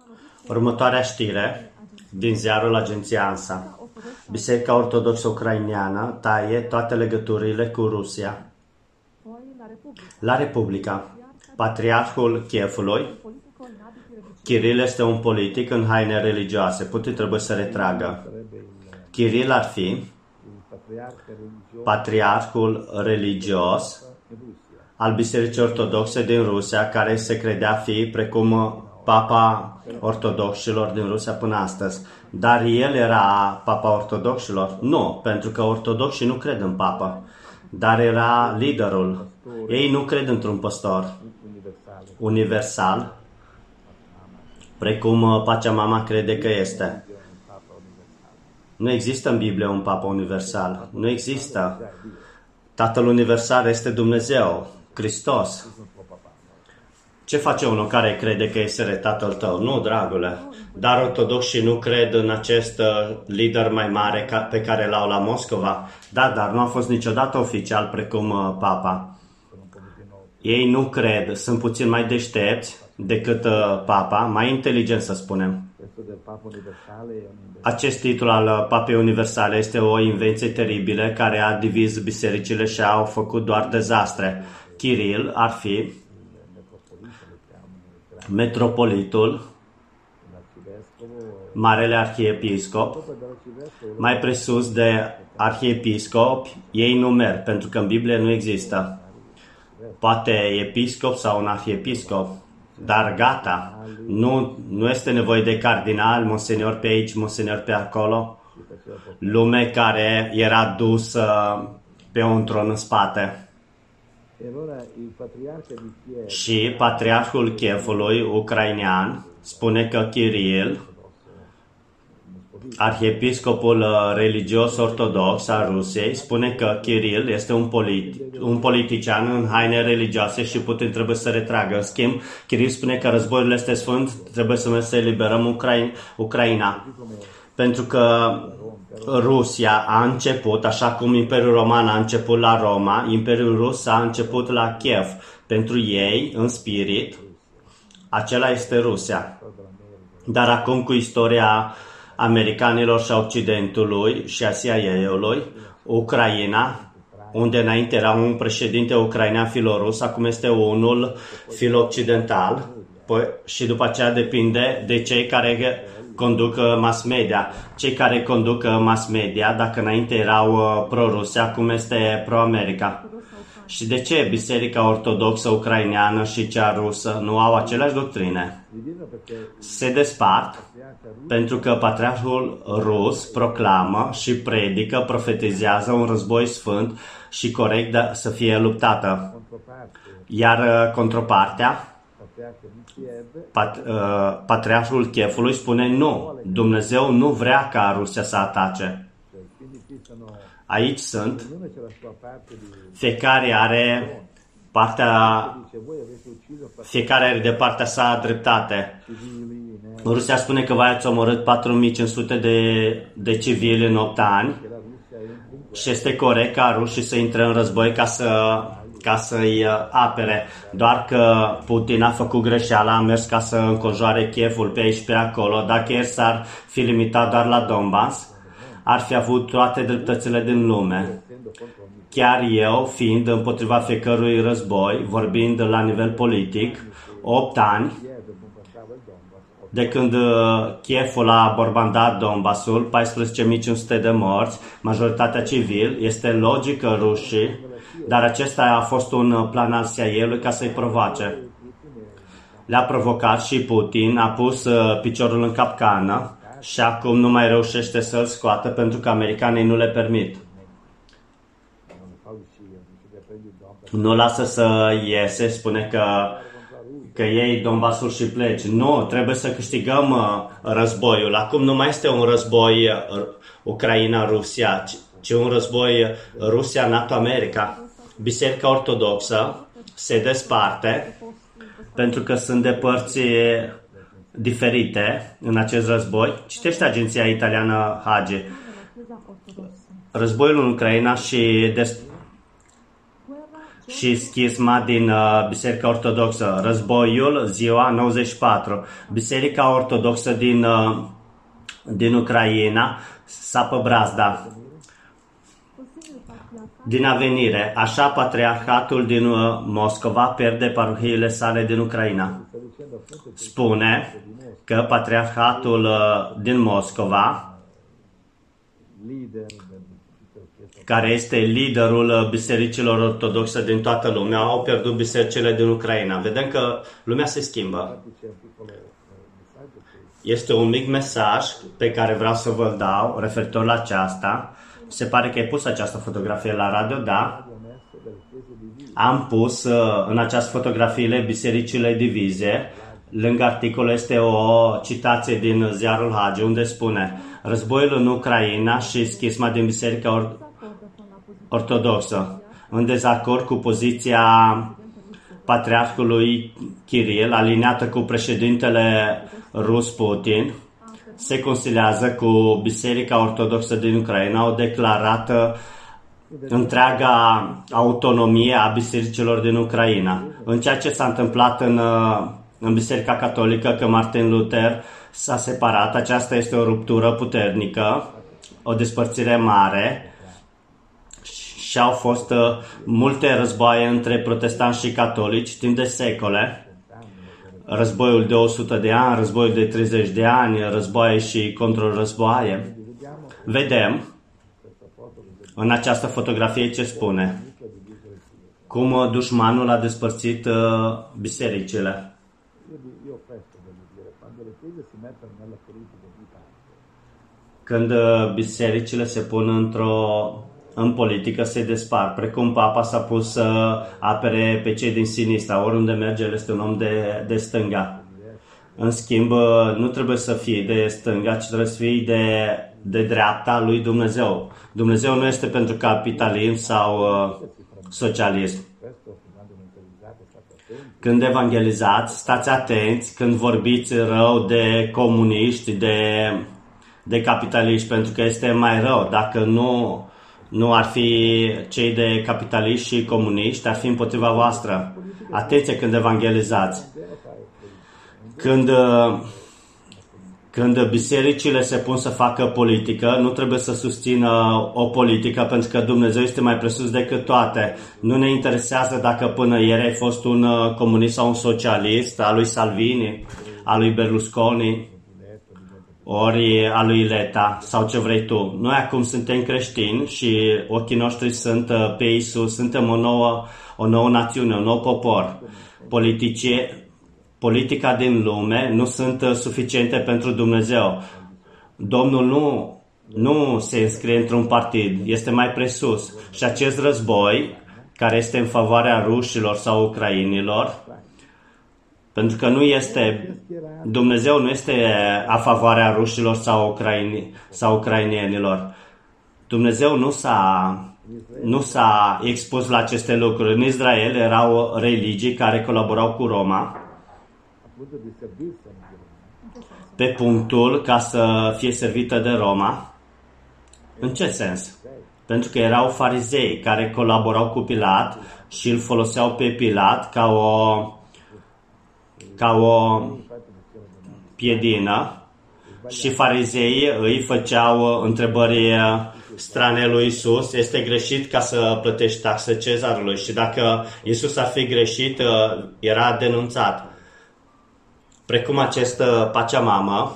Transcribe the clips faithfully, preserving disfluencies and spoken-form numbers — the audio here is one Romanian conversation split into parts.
Următoarea știre din ziarul Agenția ANSA. Biserica Ortodoxă Ucraineană taie toate legăturile cu Rusia. La Republica. Patriarhul Chievului. Kiril este un politic în haine religioase. Putin trebuie să retragă. Kiril ar fi patriarhul religios al Bisericii Ortodoxe din Rusia, care se credea fi precum Papa Ortodoxilor din Rusia până astăzi. Dar el era Papa Ortodoxilor? Nu, pentru că ortodoxii nu cred în Papa. Dar era liderul. Ei nu cred într-un păstor universal, precum Pachamama crede că este. Nu există în Biblie un Papa universal. Nu există. Tatăl universal este Dumnezeu, Hristos. Ce face unul care crede că este tatăl tău? Nu, dragule. Dar ortodoxii nu cred în acest lider mai mare pe care l-au la Moscova. Da, dar nu a fost niciodată oficial precum Papa. Ei nu cred, sunt puțin mai deștepți decât Papa, mai inteligent să spunem. Acest titlu al Papei Universale este o invenție teribilă care a divizat bisericile și a făcut doar dezastre. Kiril ar fi metropolitul, marele arhiepiscop. Mai presus de arhiepiscopi, ei nu merg, pentru că în Biblie nu există. Poate episcop sau un arhiepiscop, dar gata, nu, nu este nevoie de cardinal, monsenior pe aici, monsenior pe acolo, lume care era dusă pe un tron în spate. Și patriarhul Chievului ucrainean spune că Kiril, arhiepiscopul religios ortodox al Rusiei, spune că Kiril este un, politi- un politician în haine religioase și Putin trebuie să retragă. În schimb, Kiril spune că războiul este sfânt, trebuie să mergem să eliberăm Ucra- Ucraina. Pentru că Rusia a început, așa cum Imperiul Roman a început la Roma, Imperiul Rus a început la Kiev. Pentru ei, în spirit, acela este Rusia. Dar acum cu istoria americanilor și a Occidentului și a C I A-ului, Ucraina, unde înainte era un președinte ucrainean filorus, acum este unul filo-occidental, păi, și după aceea depinde de cei care conduc mass media. Cei care conduc mass media, dacă înainte erau pro-Rusia, acum este pro-America. Și de ce Biserica Ortodoxă Ucraineană și cea rusă nu au aceleași doctrine? Se despart pentru că Patriarhul Rus proclamă și predică, profetizează un război sfânt și corect de să fie luptată. Iar contropartea, pat, uh, Patriarhul Chievului spune nu, Dumnezeu nu vrea ca Rusia să atace. Aici sunt, fiecare are partea, fiecare are de partea sa dreptate. Rusia spune că voi ați omorât patru mii cinci sute de, de civili în opt ani și este corect ca rușii să intre în război ca să ca să-i apere. Doar că Putin a făcut greșeala, a mers ca să înconjoare Kievul pe aici pe acolo. Dacă el s-ar fi limitat doar la Donbass, ar fi avut toate dreptățile din lume. Chiar eu, fiind împotriva fiecărui război, vorbind la nivel politic, opt ani, de când Kievul a bombardat Donbassul, paisprezece mii cinci sute de morți, majoritatea civili, este logică rușii, dar acesta a fost un plan al C I A-ului ca să-i provoace. Le-a provocat și Putin, a pus piciorul în capcană și acum nu mai reușește să-l scoată pentru că americanii nu le permit. Nu lasă să iese, spune că, că iei Donbassul și pleci. Nu, trebuie să câștigăm războiul. Acum nu mai este un război Ucraina-Rusia, ci un război Rusia-NATO-America. Biserica Ortodoxă se desparte pentru că sunt de părți diferite în acest război. Citește agenția italiană Hagi. Războiul în Ucraina și des... și schisma din uh, Biserica Ortodoxă, războiul, ziua nouăzeci și patru. Biserica Ortodoxă din, uh, din Ucraina sapă brazda. Din avenire, așa Patriarhatul din uh, Moscova pierde parohiile sale din Ucraina. Spune că Patriarhatul uh, din Moscova, care este liderul bisericilor ortodoxe din toată lumea, au pierdut bisericile din Ucraina. Vedem că lumea se schimbă. Este un mic mesaj pe care vreau să vă dau referitor la aceasta. Se pare că ai pus această fotografie la radio, da? Am pus în această fotografie bisericile divize. Lângă articol este o citație din ziarul Hagi, unde spune: războiul în Ucraina și schisma din Biserica Or- Ortodoxă, în dezacord cu poziția Patriarhului Kiril, aliniată cu președintele rus Putin, se conciliază cu Biserica Ortodoxă din Ucraina, au declarat întreaga autonomie a bisericilor din Ucraina. În ceea ce s-a întâmplat în, în Biserica Catolică, că Martin Luther s-a separat, aceasta este o ruptură puternică, o despărțire mare, și au fost multe războaie între protestanți și catolici timp de secole. Războiul de o sută de ani, războiul de treizeci de ani, războaie și contrarăzboaie. Vedem în această fotografie ce spune. Cum dușmanul a despărțit uh, bisericile. Când uh, bisericile se pun într-o în politică, se despar, precum Papa s-a pus să apere pe cei din sinistra, oriunde merge, el este un om de, de stânga. În schimb, nu trebuie să fii de stânga, ci trebuie să fii de, de dreapta lui Dumnezeu. Dumnezeu nu este pentru capitalism sau uh, socialism. Când evangelizați, stați atenți când vorbiți rău de comuniști, de, de capitaliști, pentru că este mai rău. Dacă nu... Nu ar fi cei de capitaliști și comuniști, ar fi împotriva voastră. Atenție când evangelizați. Când, când bisericile se pun să facă politică, nu trebuie să susțină o politică, pentru că Dumnezeu este mai presus decât toate. Nu ne interesează dacă până ieri ai fost un comunist sau un socialist, al lui Salvini, al lui Berlusconi, ori a lui Leta sau ce vrei tu. Noi acum suntem creștini și ochii noștri sunt pe Iisus, suntem o nouă, o nouă națiune, un nou popor. Politice, politica din lume nu sunt suficiente pentru Dumnezeu. Domnul nu, nu se înscrie într-un partid, este mai presus. Și acest război, care este în favoarea rușilor sau ucrainilor, pentru că nu este, Dumnezeu nu este a favoarea rușilor sau, ucraini, sau ucrainienilor. Dumnezeu nu s-a, nu s-a expus la aceste lucruri. În Israel erau religii care colaborau cu Roma pe punctul ca să fie servită de Roma. În ce sens? Pentru că erau farizei care colaborau cu Pilat și îl foloseau pe Pilat ca o ca o piedină și farizeii îi făceau întrebări strane lui Iisus. Este greșit ca să plătești taxe cezarului, și dacă Iisus ar fi greșit, era denunțat. Precum acest Pachamama,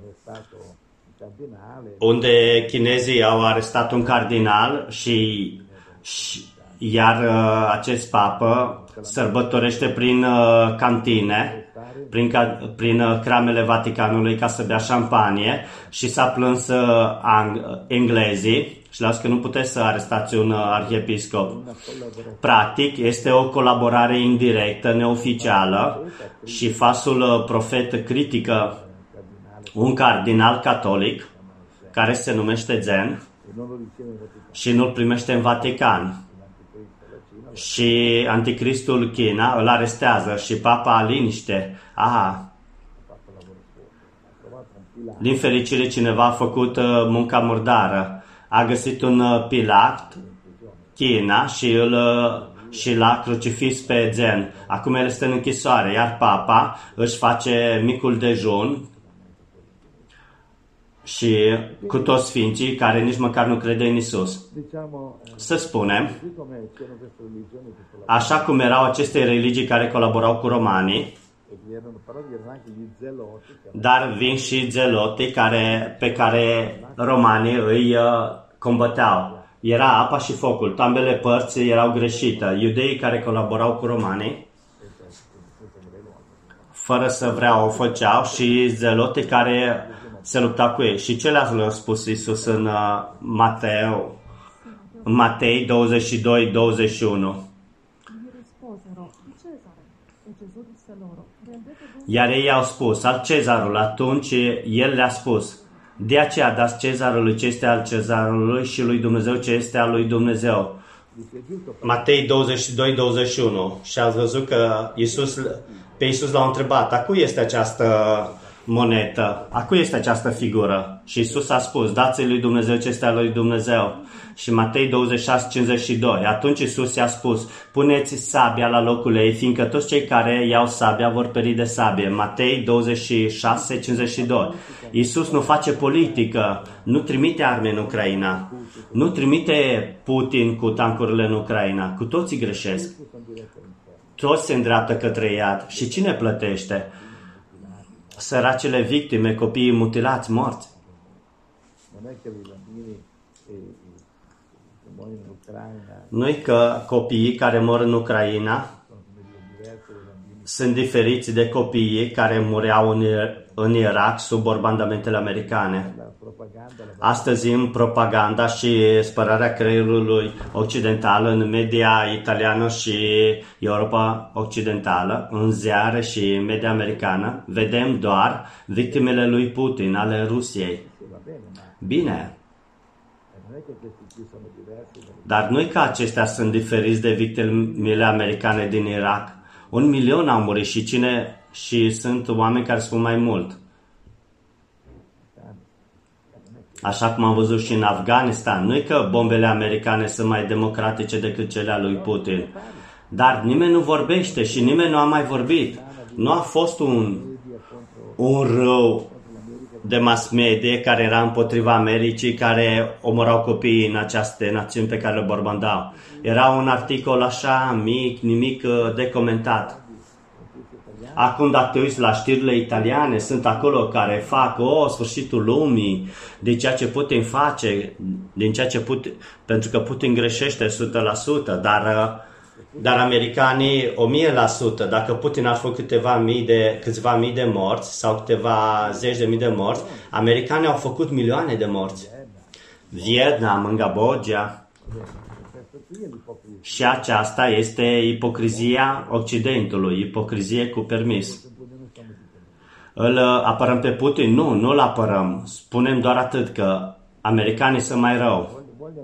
unde chinezii au arestat un cardinal și, și iar acest papă sărbătorește prin cantine, prin, prin cramele Vaticanului ca să bea șampanie, și s-a plâns ang- englezii și le-au zis că nu puteți să arestați un arhiepiscop. Practic, este o colaborare indirectă, neoficială, și falsul profet critică un cardinal catolic care se numește Zen și nu-l primește în Vatican. Și anticristul China îl arestează și papa liniște. Aha. Din fericire, cineva a făcut munca murdară. A găsit un Pilat, China, și îl, și l-a crucifix pe Zen. Acum el este în închisoare, iar papa își face micul dejun și cu toți sfinții care nici măcar nu crede în Isus. Să spunem, așa cum erau aceste religii care colaborau cu romanii, dar vin și zelotii care, pe care romanii îi uh, combăteau. Era apa și focul, ambele părți erau greșite. Iudeii care colaborau cu romanii, fără să vrea o făceau, și zelotii care se luptau cu ei. Și ce le-a spus Iisus în uh, Mateo, în Matei douăzeci și doi douăzeci și unu? Iar ei au spus, al cezarul. Atunci el le-a spus, de aceea dați cezarului ce este al cezarului și lui Dumnezeu ce este al lui Dumnezeu. Matei douăzeci și doi douăzeci și unu. Și ați văzut că Iisus, pe Iisus l-au întrebat, a cui este această monetă? A cui este această figură? Și Iisus a spus, dați-i lui Dumnezeu ce este al lui Dumnezeu. Și Matei douăzeci și șase cincizeci și doi. Atunci Iisus i-a spus, puneți sabia la locul ei, fiindcă toți cei care iau sabia vor peri de sabie. Matei douăzeci și șase cincizeci și doi. Iisus nu face politică, nu trimite arme în Ucraina, nu trimite Putin cu tancurile în Ucraina. Cu toții greșesc. Toți se îndreaptă către iad. Și cine plătește? Săracele victime, copiii mutilați, morți. Nu-i că copiii care mor în Ucraina sunt diferiți de copiii care mureau în, în Irak sub bombardamente americane. Astăzi, în propaganda și spărarea creierului occidental, în media italiană și Europa occidentală, în ziare și media americană, vedem doar victimele lui Putin, ale Rusiei. Bine. Dar nu-i că acestea sunt diferiți de victimele americane din Irak. Un milion au murit și cine și sunt oameni care spun mai mult. Așa cum am văzut și în Afganistan. Nu-i că bombele americane sunt mai democratice decât cele ale lui Putin. Dar nimeni nu vorbește și nimeni nu a mai vorbit. Nu a fost un, un rău de mass media care era împotriva Americii, care omorau copiii în aceste națiuni pe care le bombardau. Era un articol așa mic, nimic de comentat. Acum, dacă te uiți la știrile italiane, sunt acolo care fac, o, sfârșitul lumii, de ceea ce Putin face, din ceea ce Putin, pentru că Putin greșește o sută la sută, dar, dar americanii o mie la sută. Dacă Putin ar făcut câteva mii de, câțiva mii de morți sau câteva zeci de mii de morți, americanii au făcut milioane de morți. Vietnam, în Cambodgia. Și aceasta este ipocrizia Occidentului, ipocrizie cu permis. Îl apărăm pe Putin? Nu, nu îl apărăm. Spunem doar atât, că americanii sunt mai rău.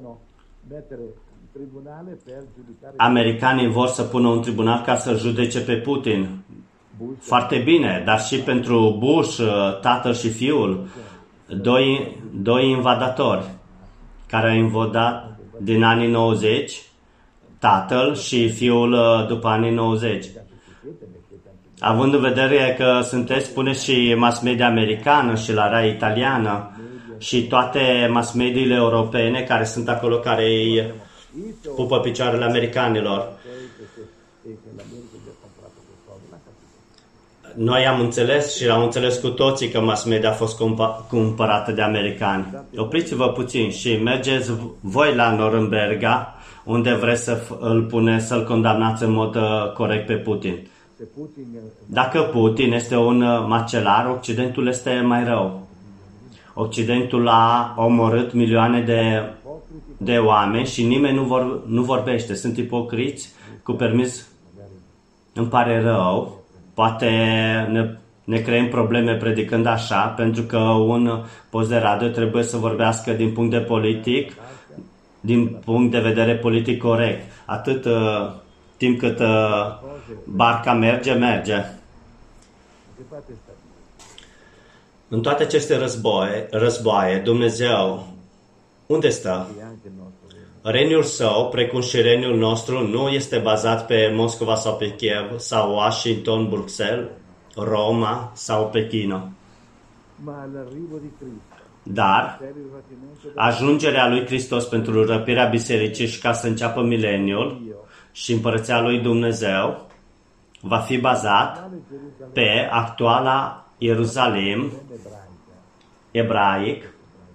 Americanii vor să pună un tribunal ca să judece pe Putin. Foarte bine, dar și pentru Bush, tatăl și fiul, doi, doi invadatori care au invadat din anii nouăzeci, tatăl și fiul după anii nouăzeci. Având în vedere că sunteți, spuneți și mass media americană și la Rai italiană și toate mass mediile europene care sunt acolo, care îi pupă picioarele americanilor. Noi am înțeles și am înțeles cu toții că mass media a fost cumpărată de americani. Opriți-vă puțin și mergeți voi la Norimberga, unde vreți să îl pune, să-l condamnați în mod corect pe Putin. Dacă Putin este un macelar, Occidentul este mai rău. Occidentul a omorât milioane de, de oameni și nimeni nu, vor, nu vorbește. Sunt ipocriți, cu permis, îmi pare rău. Poate ne, ne creăm probleme predicând așa, pentru că un post de radio trebuie să vorbească din punct de politic, din punct de vedere politic corect. Atât uh, timp cât uh, barca merge, merge. În toate aceste războaie, războaie, Dumnezeu, unde stă? Regniul său, precum și regniul nostru, nu este bazat pe Moscova sau pe Kiev sau Washington, Bruxelles, Roma sau Pechino. Dar ajungerea lui Hristos pentru răpirea bisericii și ca să înceapă mileniul și împărăția lui Dumnezeu va fi bazat pe actuala Ierusalim ebraic.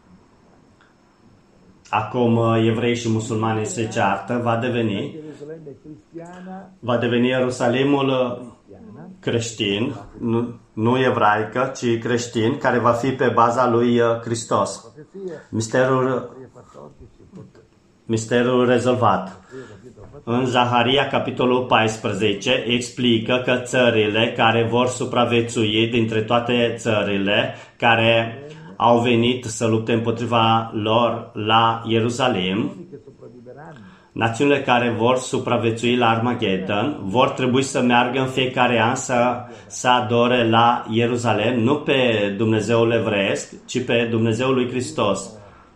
Acum evrei și musulmanii se ceartă, va deveni va deveni Ierusalimul creștin, nu, nu evraică, ci creștin, care va fi pe baza lui Hristos. Misterul, misterul rezolvat. În Zaharia, capitolul paisprezece, explică că țările care vor supraviețui dintre toate țările care au venit să lupte împotriva lor la Ierusalim, națiunile care vor supraviețui la Armageddon vor trebui să meargă în fiecare an să, să adore la Ierusalim, nu pe Dumnezeul evreiesc, ci pe Dumnezeul lui Hristos.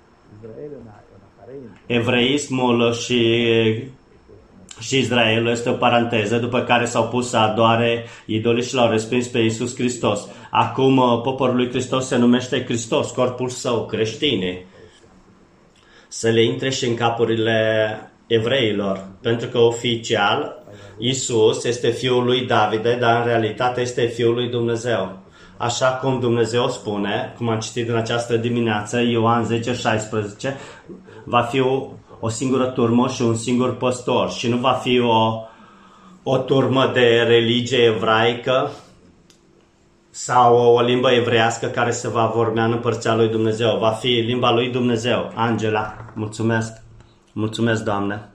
Evreismul și, și Israelul este o paranteză, după care s-au pus să adoare idolii și l-au respins pe Iisus Hristos. Acum poporul lui Hristos se numește Hristos, corpul său, creștinii. Să le intre și în capurile evreilor, pentru că oficial Iisus este fiul lui Davide, dar în realitate este fiul lui Dumnezeu. Așa cum Dumnezeu spune, cum am citit în această dimineață, Ioan zece șaisprezece, va fi o, o singură turmă și un singur păstor și nu va fi o, o turmă de religie evraică sau o limbă evreiască care se va vormea în împărția lui Dumnezeu. Va fi limba lui Dumnezeu. Angela, mulțumesc. Mulțumesc, Doamne.